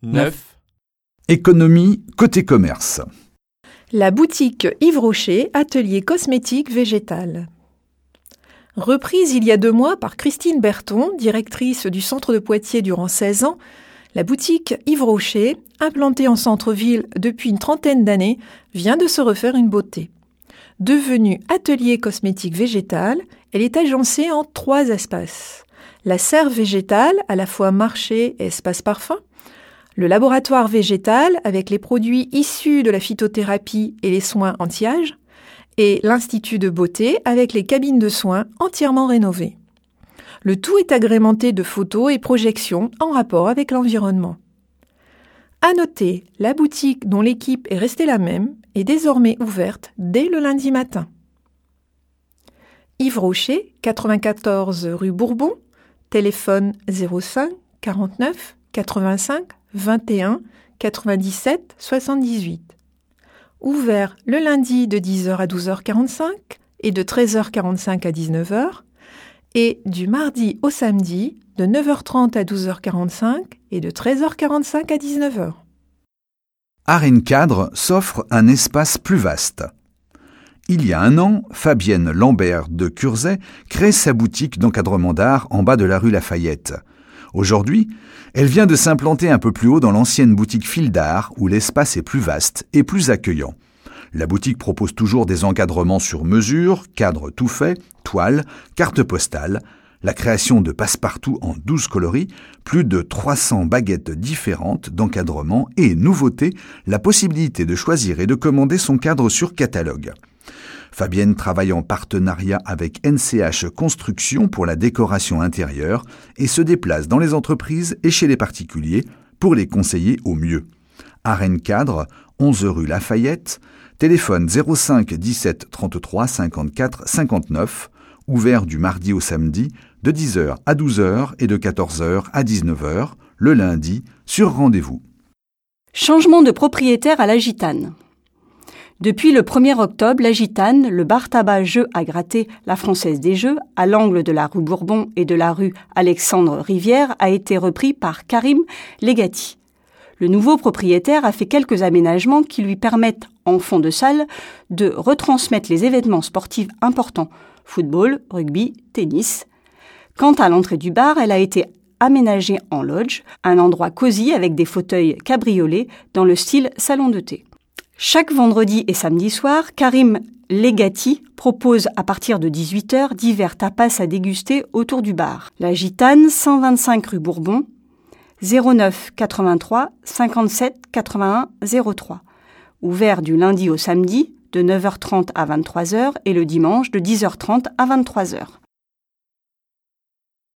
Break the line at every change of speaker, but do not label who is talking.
9.
Économie côté commerce.
La boutique Yves Rocher, atelier cosmétique végétal. Reprise il y a 2 mois par Christine Berton, directrice du centre de Poitiers durant 16 ans, la boutique Yves Rocher, implantée en centre-ville depuis une 30aine d'années, vient de se refaire une beauté. Devenue atelier cosmétique végétal, elle est agencée en 3 espaces. La serre végétale, à la fois marché et espace parfum, le laboratoire végétal avec les produits issus de la phytothérapie et les soins anti-âge, et l'Institut de beauté avec les cabines de soins entièrement rénovées. Le tout est agrémenté de photos et projections en rapport avec l'environnement. À noter, la boutique dont l'équipe est restée la même est désormais ouverte dès le lundi matin. Yves Rocher, 94 rue Bourbon, téléphone 05 49 85 21 97 78. Ouvert le lundi de 10h à 12h45 et de 13h45 à 19h et du mardi au samedi de 9h30 à 12h45 et de 13h45 à 19h.
Arencadre s'offre un espace plus vaste. Il y a 1 an, Fabienne Lambert de Curzet crée sa boutique d'encadrement d'art en bas de la rue Lafayette. Aujourd'hui, elle vient de s'implanter un peu plus haut dans l'ancienne boutique Fil d'Art où l'espace est plus vaste et plus accueillant. La boutique propose toujours des encadrements sur mesure, cadres tout faits, toiles, cartes postales, la création de passe-partout en 12 coloris, plus de 300 baguettes différentes d'encadrement et, nouveauté, la possibilité de choisir et de commander son cadre sur catalogue. Fabienne travaille en partenariat avec NCH Construction pour la décoration intérieure et se déplace dans les entreprises et chez les particuliers pour les conseiller au mieux. Arencadre, 11 rue Lafayette, téléphone 05 17 33 54 59, ouvert du mardi au samedi de 10h à 12h et de 14h à 19h, le lundi, sur rendez-vous.
Changement de propriétaire à la Gitane. Depuis le 1er octobre, la Gitane, le bar-tabac Jeux à gratter, la Française des Jeux, à l'angle de la rue Bourbon et de la rue Alexandre Rivière, a été repris par Karim Legati. Le nouveau propriétaire a fait quelques aménagements qui lui permettent, en fond de salle, de retransmettre les événements sportifs importants, football, rugby, tennis. Quant à l'entrée du bar, elle a été aménagée en lodge, un endroit cosy avec des fauteuils cabriolets dans le style salon de thé. Chaque vendredi et samedi soir, Karim Legati propose à partir de 18h divers tapas à déguster autour du bar. La Gitane, 125 rue Bourbon, 09 83 57 81 03. Ouvert du lundi au samedi de 9h30 à 23h et le dimanche de 10h30 à 23h.